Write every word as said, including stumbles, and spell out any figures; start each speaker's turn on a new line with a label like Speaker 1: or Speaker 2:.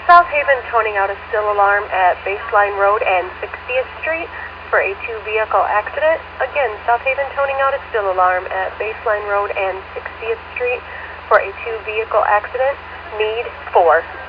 Speaker 1: South Haven toning out a still alarm at Baseline Road and sixtieth Street for a two-vehicle accident. Again, South Haven toning out a still alarm at Baseline Road and sixtieth Street for a two-vehicle accident. Need four.